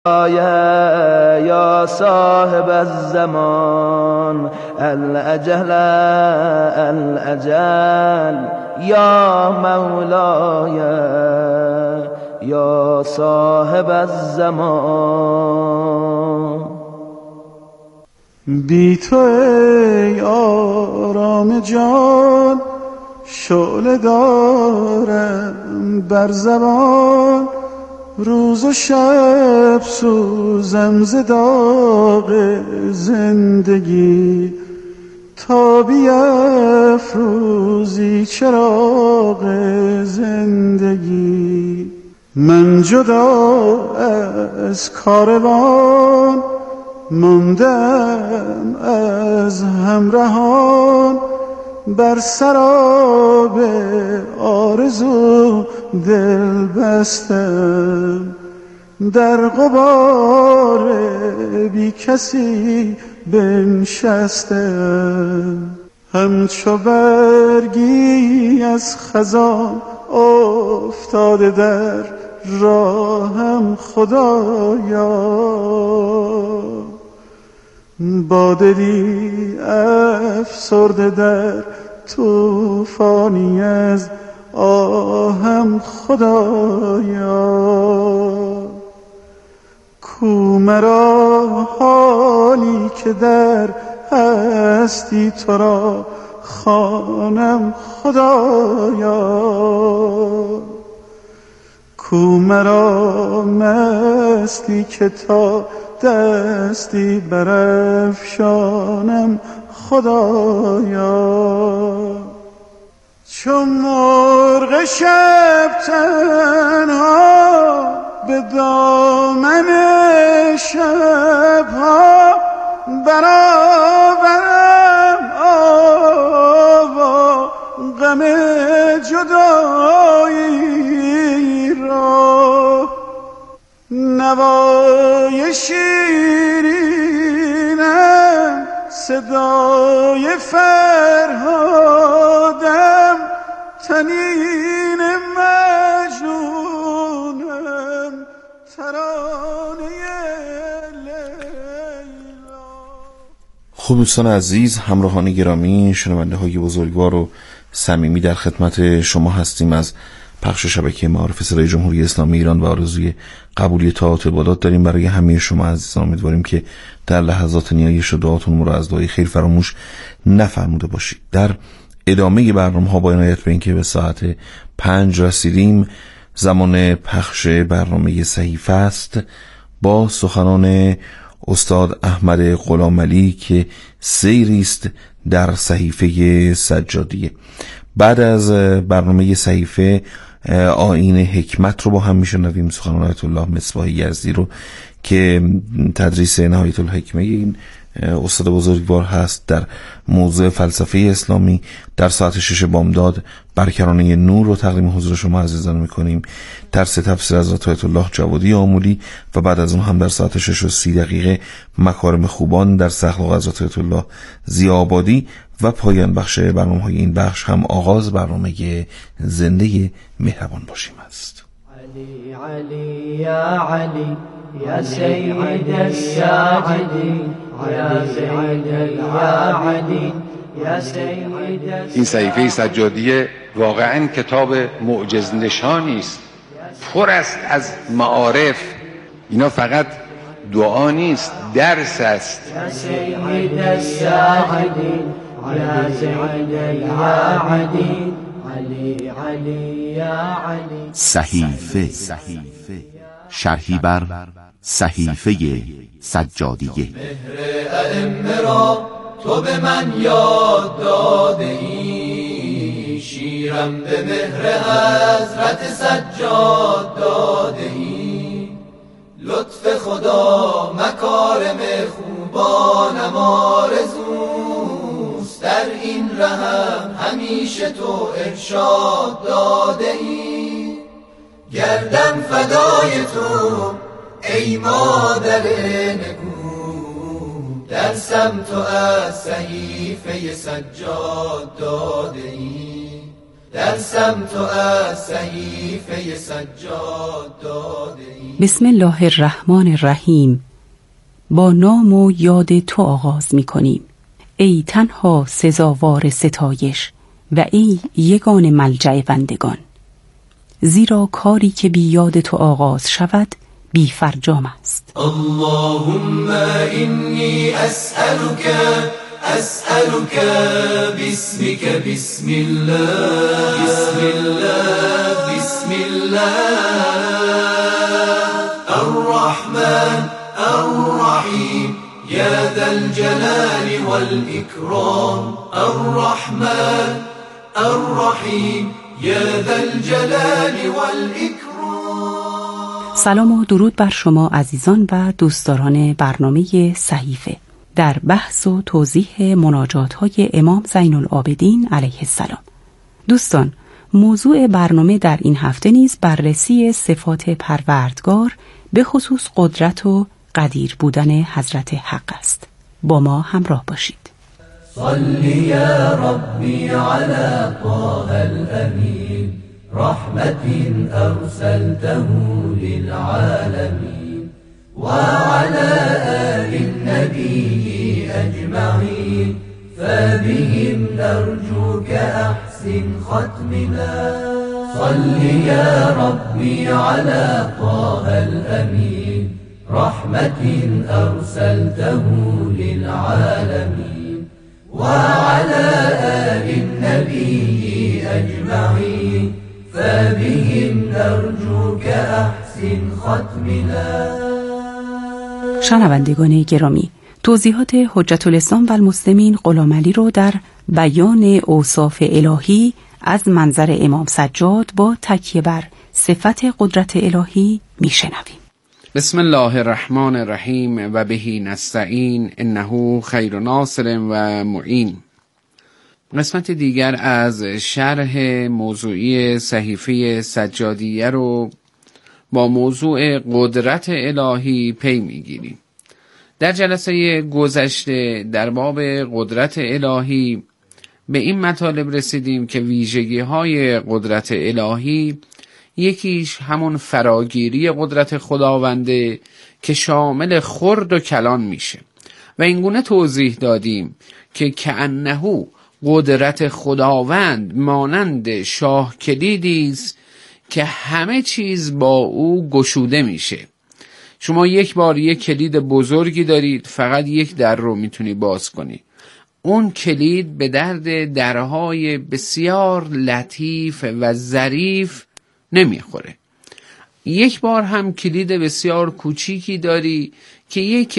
یا صاحب الزمان الأجل الأجل یا مولای یا صاحب الزمان. بی تو ای آرام جان شعله دارم بر زبان، روز و شب سوزم ز داغ زندگی، تا بیفروزی چراغ زندگی. من جدا از کاروان ماندم از همراهان، بر سراب آرزو دل بستم، در غبار بی کسی بنشستم. همچو برگی از خزان افتاده در راهم خدایا، با دلی افسرده در طوفانی از آهم خدایا. کو مرا حالی که در هستی تو را خوانم خدایا، کو مرا مستی که تا دستی برافشانم خدایا. چون مرغ شب تنها به دامن شبها برآورم آوا غم جدایی را، نوای شیرینم صدای فرهادم، تنین مجنونم ترانه لیلا. خب دوستان عزیز، همراهان گرامی، شنونده های بزرگوار و صمیمی، در خدمت شما هستیم از پخش شبکه معارف صدای جمهوری اسلامی ایران و آرزوی قبولی طاعات عبادات داریم برای همه شما عزیزان. امیدواریم که در لحظات نیایش و دعاتون رو از دعای خیر فراموش نفرموده باشید. در ادامه برنامه ها با عنایت به اینکه به ساعت 5 رسیدیم، زمان پخش برنامه صحیفه است با سخنان استاد احمد غلامعلی که سیری است در صحیفه سجادیه. بعد از برنامه صحیفه آیین حکمت رو با هم میشنویم، سخنان آیت الله مصباح یزدی رو که تدریس نهایت الحکمه این استاد بزرگوار هست در موضوع فلسفه اسلامی. در ساعت 6 بامداد برکرانه نور رو تقدیم حضور شما عزیزان میکنیم، درس تفسیر حضرت آیت الله جوادی آمولی، و بعد از اون هم در ساعت 6:30 مکارم خوبان در اخلاق حضرت آیت الله ضیاءآبادی، و پایان بخش برنامه های این بخش هم آغاز برنامه زنده مهربان باشیم است. علی علی یا علی یا سید الساجدین یا سید یا علی یا سید. این صحیفه سجادیه واقعا کتاب معجز نشانی است، پر است از معارف. اینا فقط دعا نیست، درس است. یا سید الساجدین یا سید یا علی علی علی یا علی. صحیفه شرحی بر صحیفه سجادیه. مهر ائمه را تو به من یاد داده ای، شیرم به مهر حضرت سجاد داده ای. لطف خدا مکارم خوبانم آرزوست، در این رهم همیشه تو ارشاد داده ای. گردم فدای تو ای مادر نگو، درسم تو از صحیفه سجاد داده ای. درسم تو از صحیفه سجاد داده ای. بسم الله الرحمن الرحیم. با نام و یاد تو آغاز می کنیم ای تنها سزاوار ستایش و ای یگان ملجأ بندگان، زیرا کاری که بی یاد تو آغاز شود بی فرجام است. اللهم اینی اسألک باسمک بسم الله الرحمن الرحیم یا ذا الجلال والإکرام الرحمن الرحیم یا ذا الجلال والإکرام. سلام و درود بر شما عزیزان و دوستداران برنامه صحیفه. در بحث و توضیح مناجات‌های امام زین العابدین علیه السلام. دوستان، موضوع برنامه در این هفته نیز بررسی صفات پروردگار به خصوص قدرت و قدیر بودن حضرت حق است. با ما همراه باشید. صلی یا ربی علی طه الامین رحمت ارسلته للعالمین و علی آل النبی اجمعین فبهم نرجوك احسن ختمنا. صلی یا ربی علی طه الامین رحمت ارسلته للعالمین و علی آل النبی اجمعین فبهم نرجوك احسن ختمنا. شنوندگان گرامی، توضیحات حجت الاسلام و المسلمین غلامعلی رو در بیان اوصاف الهی از منظر امام سجاد با تکیه بر صفت قدرت الهی میشنویم. بسم الله الرحمن الرحیم و بهی نستعین انه خیر ناصر و معین. قسمت دیگر از شرح موضوعی صحیفه سجادیه رو با موضوع قدرت الهی پی میگیریم. در جلسه گذشته در باب قدرت الهی به این مطالب رسیدیم که ویژگی های قدرت الهی یکیش همون فراگیری قدرت خداونده که شامل خرد و کلان میشه و اینگونه توضیح دادیم که کأنه قدرت خداوند مانند شاه کلیدی است که همه چیز با او گشوده میشه. شما یک بار یک کلید بزرگی دارید، فقط یک در رو میتونی باز کنی. اون کلید به درد درهای بسیار لطیف و ظریف نمیخوره. یک بار هم کلید بسیار کوچیکی داری که یک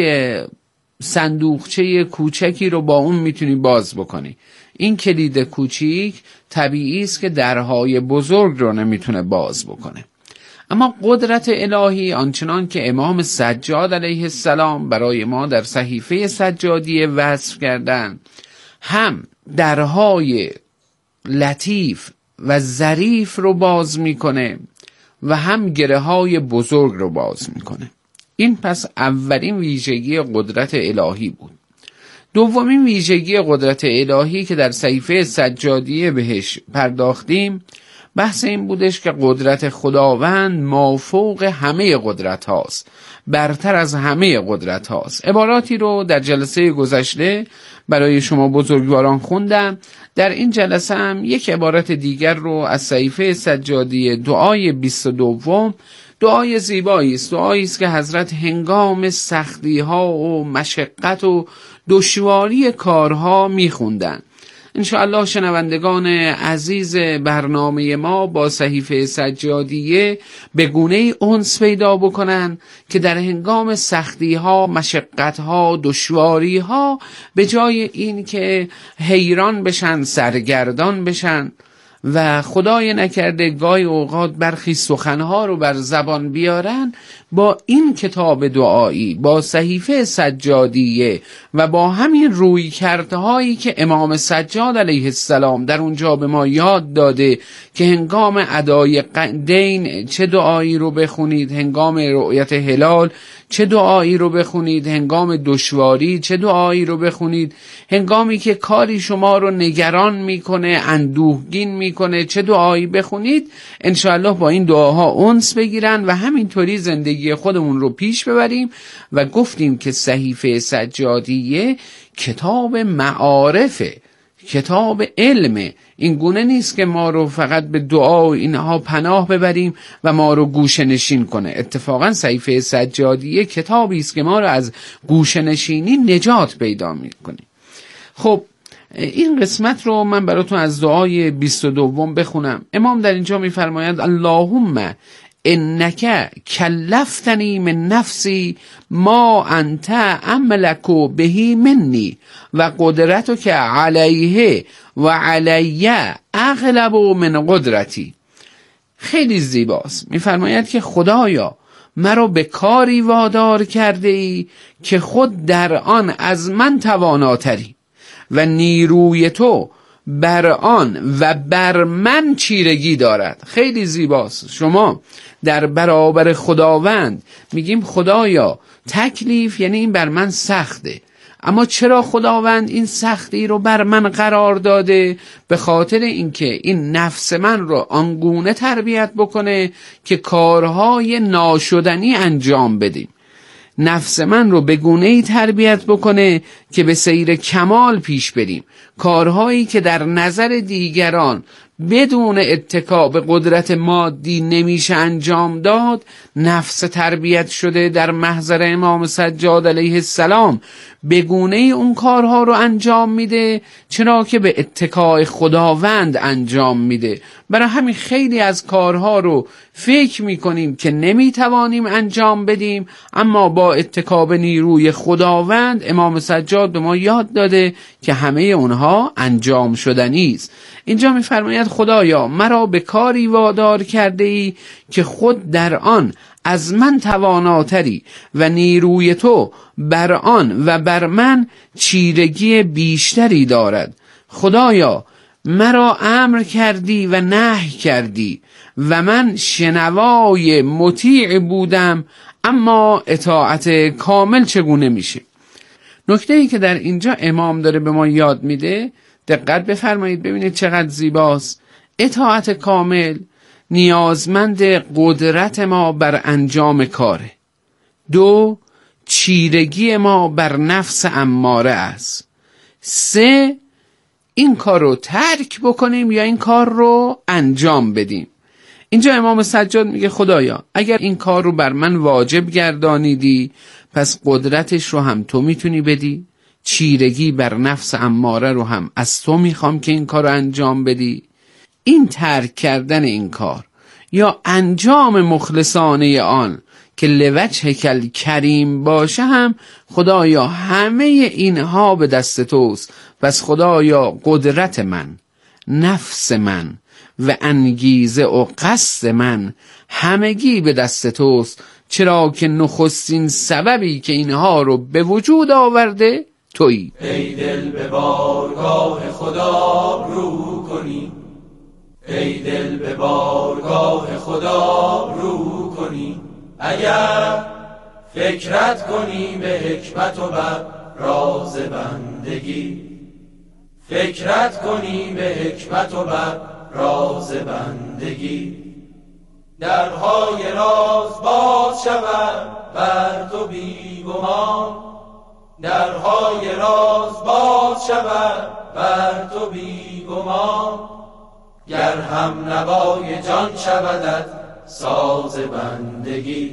صندوقچه کوچکی رو با اون میتونی باز بکنی. این کلید کوچیک طبیعی است که درهای بزرگ رو نمیتونه باز بکنه. اما قدرت الهی آنچنان که امام سجاد علیه السلام برای ما در صحیفه سجادیه وصف کردن، هم درهای لطیف و ظریف رو باز میکنه و هم گره های بزرگ رو باز میکنه. این پس اولین ویژگی قدرت الهی بود. دومین ویژگی قدرت الهی که در صحیفه سجادیه بهش پرداختیم بحث این بودش که قدرت خداوند مافوق همه قدرت هاست، برتر از همه قدرت هاست. عباراتی رو در جلسه گذشته برای شما بزرگواران خوندم. در این جلسه هم یک عبارت دیگر رو از صحیفه سجادیه، دعای 22، دعای زیبایی است. دعایی است که حضرت هنگام سختی ها و مشقت و دشواری کارها میخوندن. انشاءالله شنوندگان عزیز برنامه ما با صحیفه سجادیه به گونه‌ای انس پیدا بکنن که در هنگام سختی ها، مشقت ها، دشواری ها به جای این که حیران بشن، سرگردان بشن و خدای نکرده گاهی اوقات برخی سخنها رو بر زبان بیارن، با این کتاب دعایی، با صحیفه سجادیه و با همین روی کردهایی که امام سجاد علیه السلام در اونجا به ما یاد داده که هنگام ادای دین چه دعایی رو بخونید، هنگام رؤیت هلال چه دعایی رو بخونید هنگام دشواری، چه دعایی رو بخونید هنگامی که کاری شما رو نگران میکنه، اندوهگین میکنه، چه دعایی بخونید انشاءالله با این دعاها انس بگیرن و همینطوری زندگی خودمون رو پیش ببریم. و گفتیم که صحیفه سجادیه کتاب معارفه، کتاب علمه. این گونه نیست که ما رو فقط به دعا و اینها پناه ببریم و ما رو گوشه نشین کنه. اتفاقا صحیفه سجادیه کتابی است که ما رو از گوشه نشینی نجات پیدا میکنه. خب این قسمت رو من براتون از دعای 22 بخونم. امام در اینجا میفرماید اللهم انک کلفتنی من نفسی ما انت املک بهی منی و قدرتک علیه و علی اغلب من قدرتی. خیلی زیباست. میفرماید که خدایا مرا به کاری وادار کرده ای که خود در آن از من تواناتری و نیروی تو بر آن و بر من چیرگی دارد. خیلی زیباست. شما در برابر خداوند میگیم خدایا تکلیف یعنی این بر من سخته، اما چرا خداوند این سختی رو بر من قرار داده؟ به خاطر اینکه این نفس من رو آنگونه تربیت بکنه که کارهای ناشدنی انجام بدیم، نفس من رو به گونه‌ای تربیت بکنه که به سیر کمال پیش بریم، کارهایی که در نظر دیگران بدون اتکا به قدرت مادی نمیشه انجام داد. نفس تربیت شده در محضر امام سجاد علیه السلام به گونه‌ای اون کارها رو انجام میده چرا که به اتکای خداوند انجام میده. برای همین خیلی از کارها رو فکر میکنیم که نمیتوانیم انجام بدیم، اما با اتکا به نیروی خداوند امام سجاد به ما یاد داده که همه اونها انجام شدنی است. اینجا میفرماید خدایا مرا به کاری وادار کرده ای که خود در آن از من تواناتری و نیروی تو بر آن و بر من چیرگی بیشتری دارد. خدایا مرا امر کردی و نهی کردی و من شنوای مطیع بودم، اما اطاعت کامل چگونه میشه؟ نکته‌ای که در اینجا امام داره به ما یاد میده، دقت بفرمایید ببینید چقدر زیباست. اطاعت کامل نیازمند قدرت ما بر انجام کاره. 2 چیرگی ما بر نفس اماره است. 3 این کار رو ترک بکنیم یا این کار رو انجام بدیم. اینجا امام سجاد میگه خدایا اگر این کار رو بر من واجب گردانیدی پس قدرتش رو هم تو میتونی بدی، چیرگی بر نفس اماره رو هم از تو میخوام که این کار رو انجام بدی. این ترک کردن این کار یا انجام مخلصانه آن که لوجهک الکریم باشه هم خدایا همه اینها به دست توست. پس خدایا قدرت من، نفس من و انگیزه و قصد من همگی به دست توست، چرا که نخستین سببی که اینها رو به وجود آورده تویی. ای دل به بارگاه خدا رو کنی، ای دل به بارگاه خدا رو کنی، اگر فکرت کنی به حکمت و بر راز بندگی، فکرت کنی به حکمت و بر راز بندگی، درهای راز باز شود بر تو بی گمان، درهای راز باز شود بر تو بی گمان، گر هم نوای جان شودت ساز بندگی،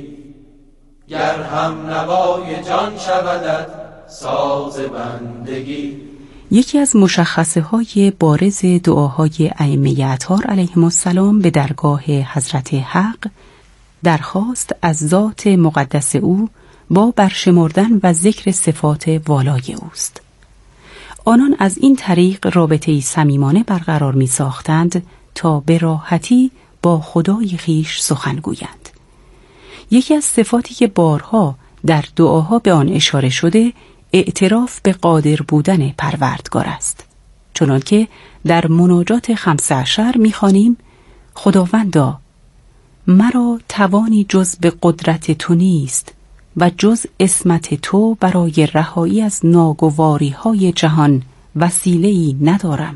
گر هم نوای جان شودت ساز بندگی. یکی از مشخصه های بارز دعاهای ائمه اطهار علیهم السلام به درگاه حضرت حق درخواست از ذات مقدس او با برشمردن و ذکر صفات والای اوست. آنان از این طریق رابطه‌ای صمیمانه برقرار می ساختند تا به راحتی با خدای خویش سخن گویند. یکی از صفاتی که بارها در دعاها به آن اشاره شده اعتراف به قادر بودن پروردگار است، چنانکه در مناجات 15 می‌خوانیم خداوندا مرا توانی جز به قدرت تو نیست و جز عصمت تو برای رهایی از ناگواری‌های جهان وسیله‌ای ندارم.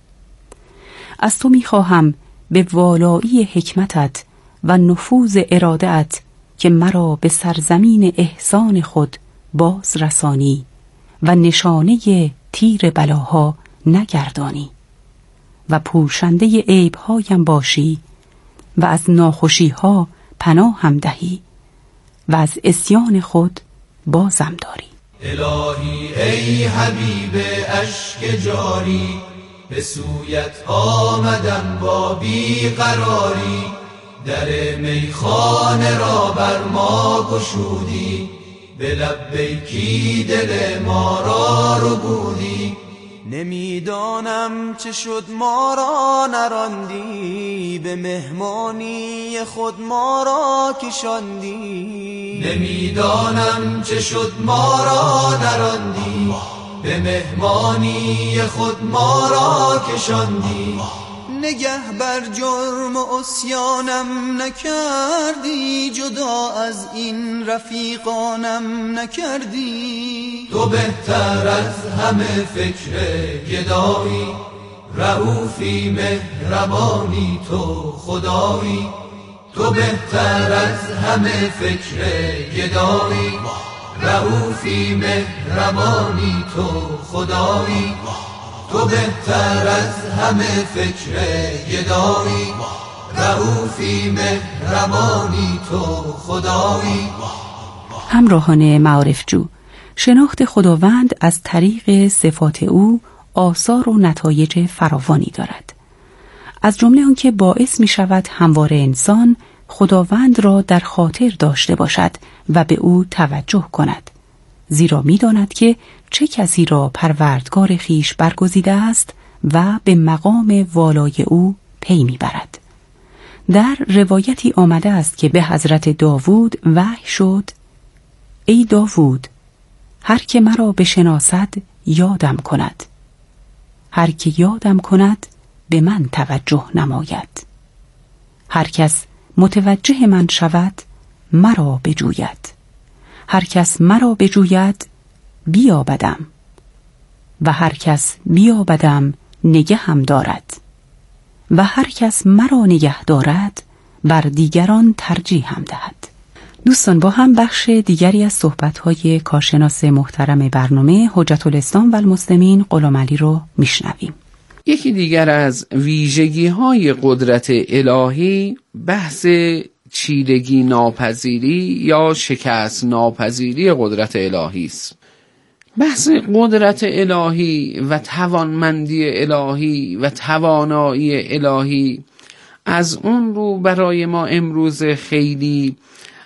از تو می‌خواهم به والایی حکمتت و نفوذ اراده‌ات که مرا به سرزمین احسان خود باز رسانی و نشانه تیر بلاها نگردانی و پوشنده عیب‌هایم باشی و از ناخوشی‌ها پناهم دهی و از عصیان خود بازم داری. الهی ای حبیب اشک جاری، به سویت آمدم با بیقراری، در میخانه را بر ما گشودی، به لبیکی دل ما را ربودی. نمیدانم چه شد ما را نراندی، به مهمانی خود ما را کشاندی. نمیدانم چه شد ما را نراندی، به مهمانی خود ما را کشاندی. نگه بر جرم و عصیانم نکردی، جدا از این رفیقانم نکردی. تو بهتر از همه فکر گدایی، رؤوفی مهربانی تو خدایی. تو بهتر از همه فکر گدایی، رؤوفی مهربانی تو خدایی. تو بهتر از همه فکر گدایی، رؤوفی مهربانی تو خدایی. همراهان معارف جو، شناخت خداوند از طریق صفات او آثار و نتایج فراوانی دارد. از جمله آنکه باعث می شود همواره انسان خداوند را در خاطر داشته باشد و به او توجه کند، زیرا می داند که چه کسی را پروردگار خیش برگزیده است و به مقام والای او پی می برد. در روایتی آمده است که به حضرت داوود وحی شد: ای داوود، هر که مرا بشناسد یادم کند، هر که یادم کند به من توجه نماید، هر کس متوجه من شود مرا بجوید، هر کس مرا بجوید بیابدم و هر کس بیابدم نگه هم دارد و هر کس مرا نگه دارد بر دیگران ترجیح هم دهد. دوستان، با هم بخش دیگری از صحبت‌های کارشناس محترم برنامه حجت الاسلام و المسلمین غلام علی رو میشنویم. یکی دیگر از ویژگی‌های قدرت الهی بحث چیرگی ناپذیری یا شکست ناپذیری قدرت الهی است. بحث قدرت الهی و توانمندی الهی و توانایی الهی از اون رو برای ما امروز خیلی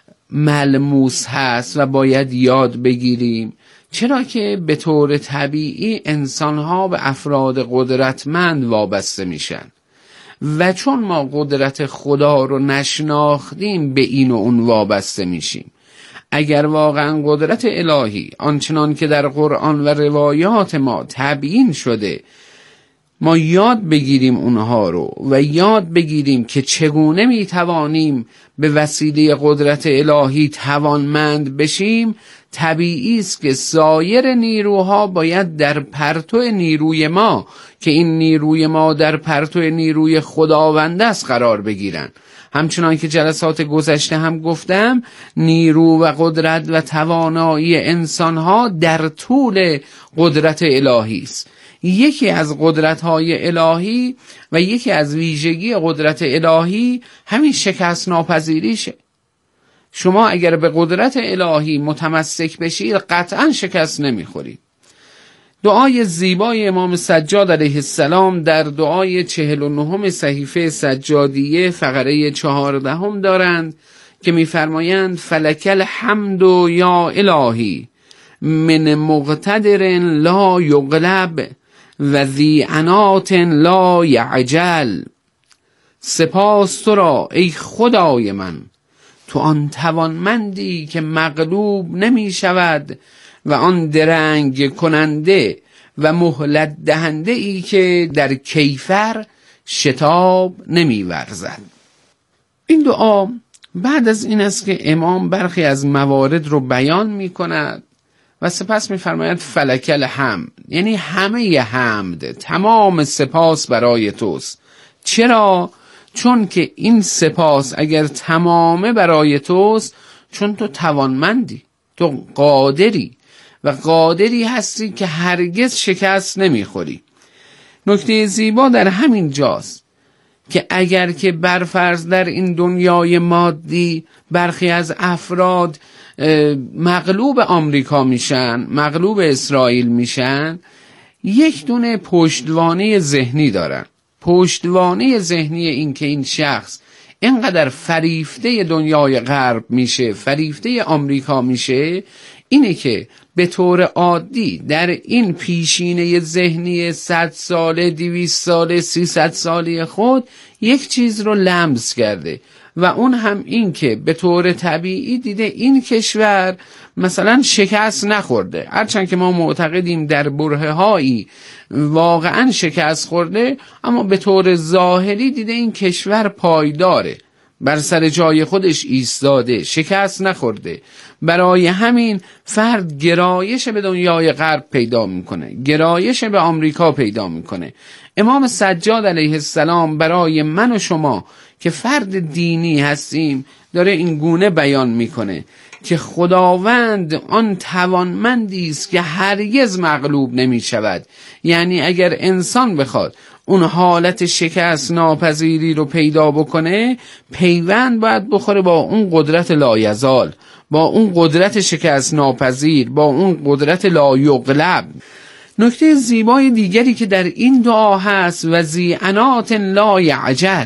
ملموس هست و باید یاد بگیریم، چرا که به طور طبیعی انسان‌ها به افراد قدرتمند وابسته میشن و چون ما قدرت خدا رو نشناختیم به این و اون وابسته میشیم. اگر واقعا قدرت الهی آنچنان که در قرآن و روایات ما تبیین شده ما یاد بگیریم اونها رو و یاد بگیریم که چگونه میتوانیم به وسیله قدرت الهی توانمند بشیم، طبیعی است که سایر نیروها باید در پرتو نیروی ما که این نیروی ما در پرتو نیروی خداوند است قرار بگیرن. همچنان که جلسات گذشته هم گفتم، نیرو و قدرت و توانایی انسانها در طول قدرت الهی است. یکی از قدرت‌های الهی و یکی از ویژگی قدرت الهی همین شکست ناپذیریشه. شما اگر به قدرت الهی متمسک بشید قطعا شکست نمیخورید. دعای زیبای امام سجاد علیه السلام در دعای 49 صحیفه سجادیه فقره 14 دارند که می‌فرمایند فلک الحمد یا الهی من مقتدر لا یغلب و ذی عنات لا یعجل. سپاس تو را ای خدای من، تو آن توانمندی که مغلوب نمی شود و آن درنگ کننده و مهلت دهنده ای که در کیفر شتاب نمی ورزد. این دعا بعد از این است که امام برخی از موارد رو بیان می کند و سپس می فرماید فلک الحمد، یعنی همه حمد، تمام سپاس برای توست. چرا؟ چون که این سپاس اگر تمامه برای توست، چون تو توانمندی، تو قادری و قادری هستی که هرگز شکست نمیخوری. نکته زیبا در همین جاست که اگر که برفرض در این دنیای مادی برخی از افراد مغلوب آمریکا میشن، مغلوب اسرائیل میشن، یک دونه پشتوانه ذهنی دارن. پشتوانه ذهنی این که این شخص اینقدر فریفته دنیای غرب میشه، فریفته آمریکا میشه، اینه که به طور عادی در این پیشینه ذهنی 100 ساله، 200 ساله، 300 ساله خود یک چیز رو لمس کرده و اون هم این که به طور طبیعی دیده این کشور مثلا شکست نخورده، هرچند که ما معتقدیم در برهه‌هایی واقعا شکست خورده، اما به طور ظاهری دیده این کشور پایداره، بر سر جای خودش ایستاده، شکست نخورده. برای همین فرد گرایش به دنیای غرب پیدا میکنه، گرایش به آمریکا پیدا میکنه. امام سجاد علیه السلام برای من و شما که فرد دینی هستیم داره این گونه بیان میکنه که خداوند آن توانمندی است که هرگز مغلوب نمی شود. یعنی اگر انسان بخواد اون حالت شکست ناپذیری رو پیدا بکنه، پیوند باید بخوره با اون قدرت لایزال، با اون قدرت شکست ناپذیر، با اون قدرت لایغلب. نکته زیبای دیگری که در این دعا هست و ذیعنات لا یعجل،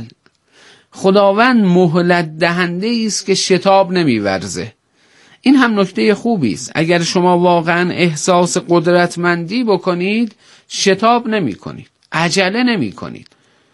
خداوند مهلت دهنده است که شتاب نمیورزه. این هم نکته خوبی است. اگر شما واقعا احساس قدرتمندی بکنید، شتاب نمی کنید، عجله نمی کنید.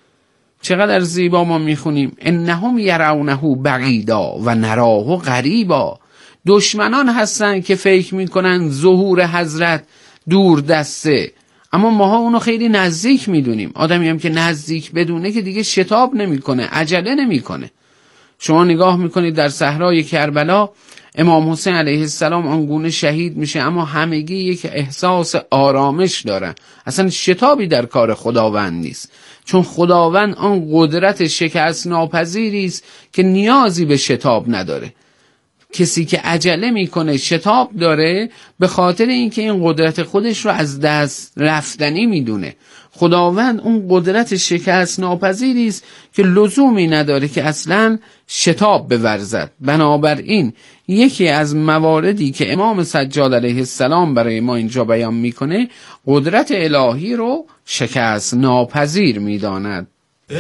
چقدر زیبا ما میخونیم انهم یرونه بعیدا و نراه قریبا. دشمنان هستن که فکر میکنن ظهور حضرت دور دسته، اما ماها اونو خیلی نزدیک میدونیم. آدمی هم که نزدیک بدونه که دیگه شتاب نمیکنه، عجله نمیکنه. شما نگاه میکنید در صحرای کربلا امام حسین علیه السلام آنگونه شهید میشه، اما همگی یک احساس آرامش دارن، اصلا شتابی در کار خداوند نیست، چون خداوند آن قدرت شکست ناپذیری است که نیازی به شتاب نداره. کسی که عجله میکنه شتاب داره به خاطر اینکه این قدرت خودش رو از دست رفتنی میدونه. خداوند اون قدرت شکست ناپذیری است که لزومی نداره که اصلا شتاب بورزد. بنابراین یکی از مواردی که امام سجاد علیه السلام برای ما اینجا بیان میکنه، قدرت الهی رو شکست ناپذیر میداند.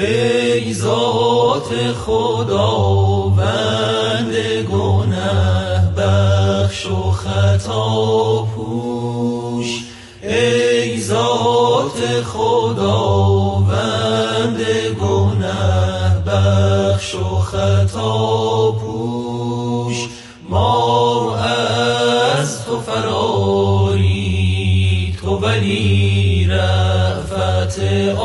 ای ذات خداوند گناه بخش و خطا پوش، ای ذات خداوند گناه بخش و خطا پوش، ما از تو فراری، تو ولی رأفت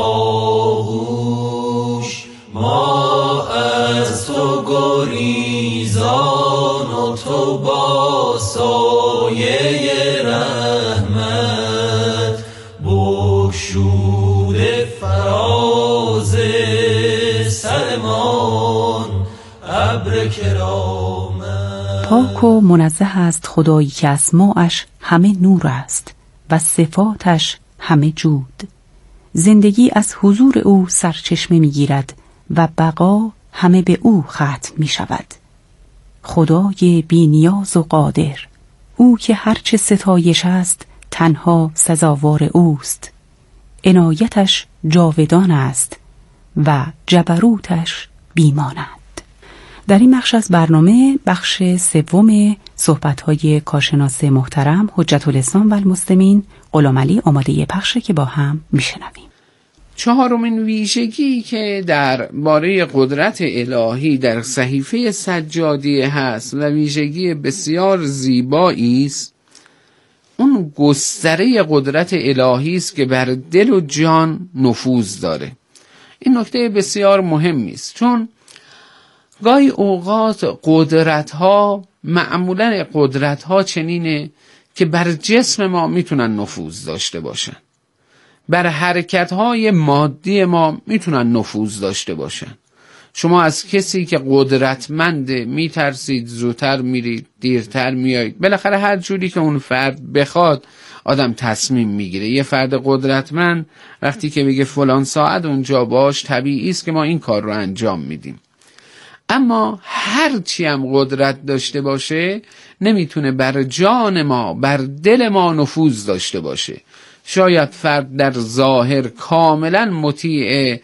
آغوش، ما از تو گریزان و تو با سایه رحمت بگشود فراز سرمان ابر کرامت. پاک و منزه است خدایی که اسماعش همه نور است و صفاتش همه جود. زندگی از حضور او سرچشمه میگیرد و بقا همه به او ختم می شود. خدای بی نیاز و قادر، او که هرچه ستایش است تنها سزاوار اوست. عنایتش جاودان است و جبروتش بیمانند. در این بخش از برنامه، بخش سوم صحبت‌های کارشناس محترم حجت الاسلام و المسلمین غلامعلی آماده پخشه که با هم میشنویم. چهارمین ویژگی که در باره قدرت الهی در صحیفه سجادیه هست و ویژگی بسیار زیبایی است، اون گستره قدرت الهی است که بر دل و جان نفوذ داره. این نکته بسیار مهمی است، چون گاهی اوقات قدرت‌ها، معمولاً قدرت‌ها چنینه که بر جسم ما میتونن نفوذ داشته باشن، بر حرکت‌های مادی ما میتونن نفوذ داشته باشن. شما از کسی که قدرتمنده میترسید، زودتر میرید، دیرتر میایید، بالاخره هر جوری که اون فرد بخواد آدم تصمیم میگیره. یه فرد قدرتمند وقتی که بگه فلان ساعت اونجا باش، طبیعی است که ما این کار رو انجام میدیم. اما هر چی هم قدرت داشته باشه نمیتونه بر جان ما، بر دل ما نفوذ داشته باشه. شاید فرد در ظاهر کاملا مطیع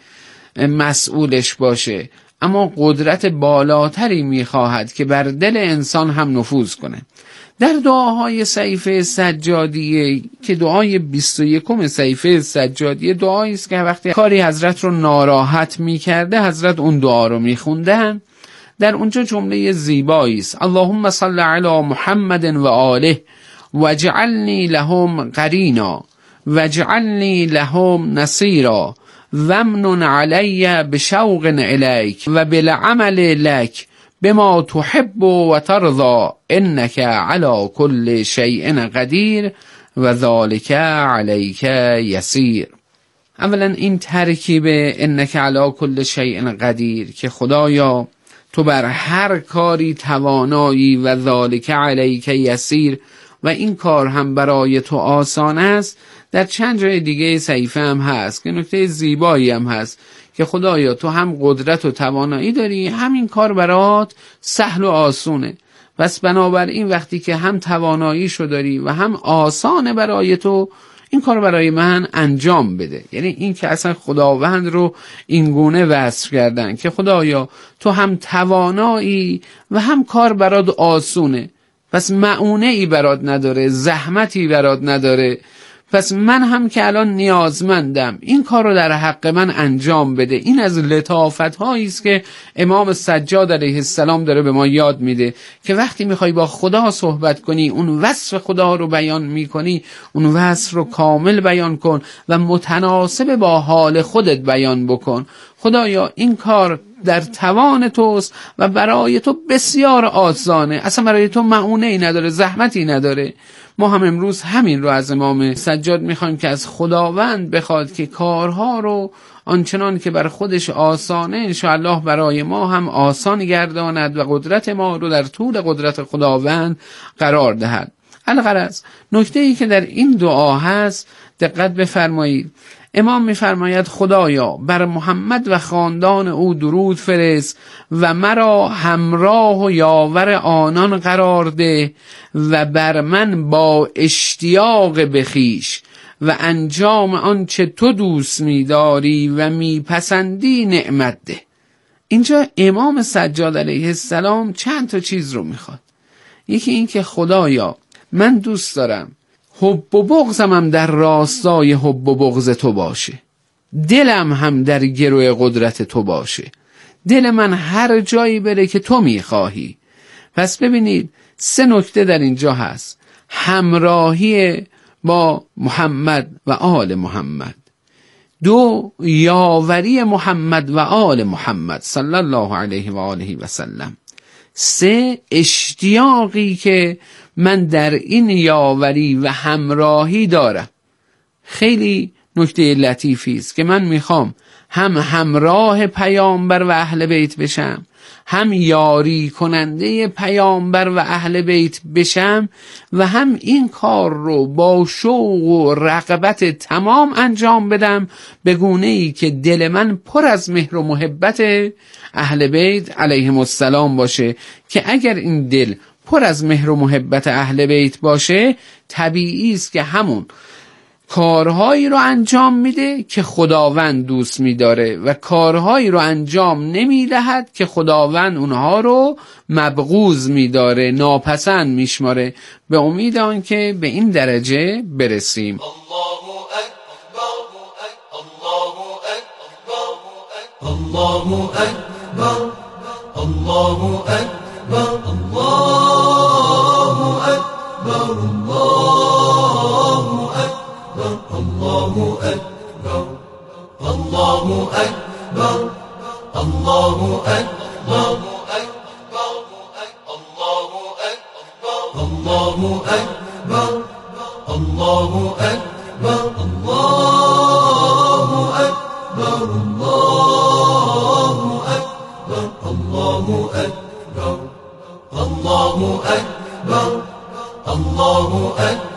مسئولش باشه، اما قدرت بالاتری میخواهد که بر دل انسان هم نفوذ کنه. در دعاهای صحیفه سجادیه که دعای 21 صحیفه سجادیه دعایی است که وقتی کاری حضرت رو ناراحت میکرده حضرت اون دعا رو میخوندن. در اونجا جمله زیبایی است: اللهم صل علی محمد و آله واجعلنی لهم قرینا واجعلنی لهم نصیرا وامنن علی بشوق الیک و بالعمل لک بما تحب و ترضى انك على كل شيء قدیر و ذلك عليك یسیر. اولا این ترکیب انك على كل شيء قدیر که خدایا تو بر هر کاری توانایی و ذلك عليك یسیر و این کار هم برای تو آسان است، در چند جای دیگه صحیفه هم هست که نکته زیبایی هم هست که خدایا تو هم قدرت و توانایی داری، همین کار برات سهل و آسونه. پس بنابراین وقتی که هم تواناییشو داری و هم آسانه برای تو، این کار برای من انجام بده. یعنی این که اصلا خداوند رو این گونه وصف کردن که خدایا تو هم توانایی و هم کار برات آسونه، پس معونه ای برات نداره، زحمتی برات نداره، پس من هم که الان نیازمندم این کار رو در حق من انجام بده. این از لطافت هایی است که امام سجاد علیه السلام داره به ما یاد میده که وقتی میخوای با خدا صحبت کنی، اون وصف خدا رو بیان میکنی، اون وصف رو کامل بیان کن و متناسب با حال خودت بیان بکن. خدایا این کار در توان توست و برای تو بسیار آسانه، اصلا برای تو معونه ای نداره، زحمتی نداره. ما هم امروز همین رو از امام سجاد میخوایم که از خداوند بخواد که کارها رو آنچنان که بر خودش آسانه انشاءالله برای ما هم آسان گرداند و قدرت ما رو در طول قدرت خداوند قرار دهد. الغرض نکته ای که در این دعا هست دقت بفرمایید. امام میفرماید خدایا بر محمد و خاندان او درود فرست و مرا همراه و یاور آنان قرار ده و بر من با اشتیاق بخیش و انجام آنچه تو دوست می‌داری و میپسندی نعمت ده. اینجا امام سجاد علیه السلام چند تا چیز رو میخواد. یکی این که خدایا من دوست دارم حب و بغضم هم در راستای حب و بغض تو باشه، دلم هم در گروه قدرت تو باشه، دل من هر جایی بره که تو میخواهی. پس ببینید 3 نکته در اینجا هست: همراهی با محمد و آل محمد، 2 یاوری محمد و آل محمد صلی الله علیه و آله و سلم، 3 اشتیاقی که من در این یاوری و همراهی دارم. خیلی نکته لطیفی است که من میخوام هم همراه پیامبر و اهل بیت بشم، هم یاری کننده پیامبر و اهل بیت بشم و هم این کار رو با شوق و رغبت تمام انجام بدم به گونه‌ای که دل من پر از مهر و محبت اهل بیت علیهم السلام باشه، که اگر این دل پر از مهر و محبت اهل بیت باشه طبیعی است که همون کارهایی رو انجام میده که خداوند دوست میداره و کارهایی رو انجام نمیدهد که خداوند اونها رو مبغوض میداره، ناپسند میشماره. به امید آن که به این درجه برسیم. الله اکبر الله اکبر الله اکبر الله اکبر الله اکبر الله اکبر الله اکبر الله أكبر الله أكبر الله أكبر الله أكبر الله أكبر الله أكبر